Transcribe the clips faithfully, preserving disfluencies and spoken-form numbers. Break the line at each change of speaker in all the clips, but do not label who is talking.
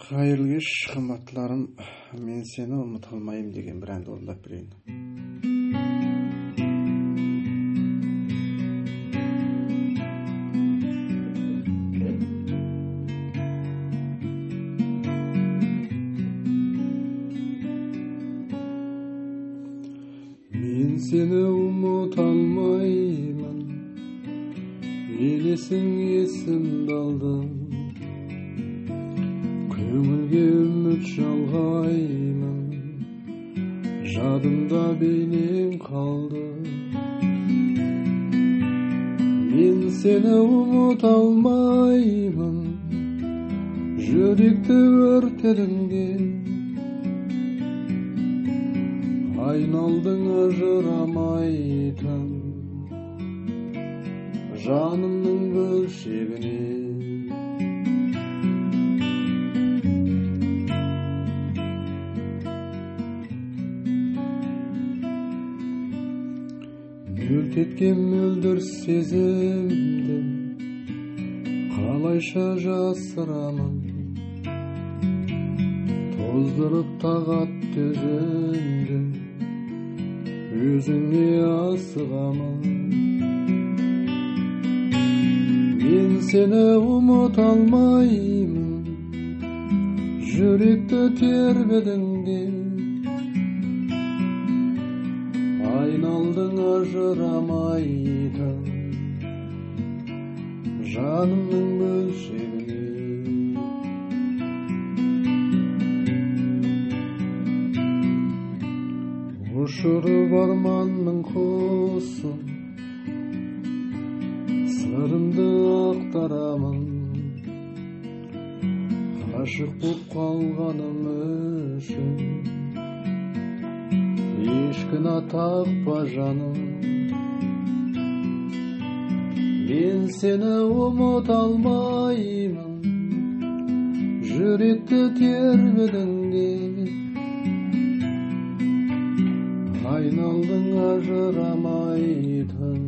Hayırlı kеш, qымбаттарым. Мен сені ұмыта алмаймын деген бір әнді орындап берейін. Мен сені ұмыта алмаймын, елесің есімді алды. Көңілге үміт жалғаймын, жадымда бейнең қалды. Мен сені ұмыта алмаймын, жүректі өртедің де. Айналдың ажырамайтын жанымның бөлшегіне. Мөлт еткен мөлдір сезімді қалайша жасырамын, тоздырып тағат төзімді өзіңе асығамын. Мен сені ұмыта алмаймын, жүректі тербедің де. Айналдың ажырамайтын жанымның бөлшегіне. Ұшырып арманның құсын, сырымды ақтарамын. Ғашық боп қалғаным үшін ешкіна тақпа жаным. Мен сені ұмыта алмаймын, жүректі тербедің де. Айналдың ажырамайтын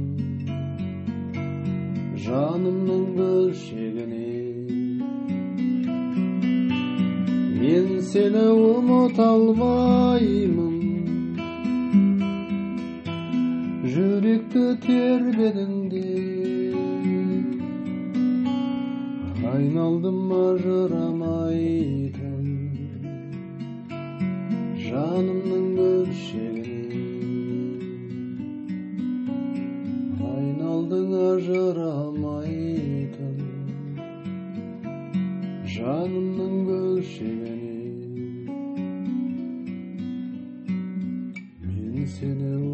жанымның бөлшегіне. Мен сені ұмыта алмаймын, жүректі тербедің де. Айналдым ажырамайтын жанымның бөлшегіне. Айналдың ажырамайтын жанымның бөлшегіне. Мен сені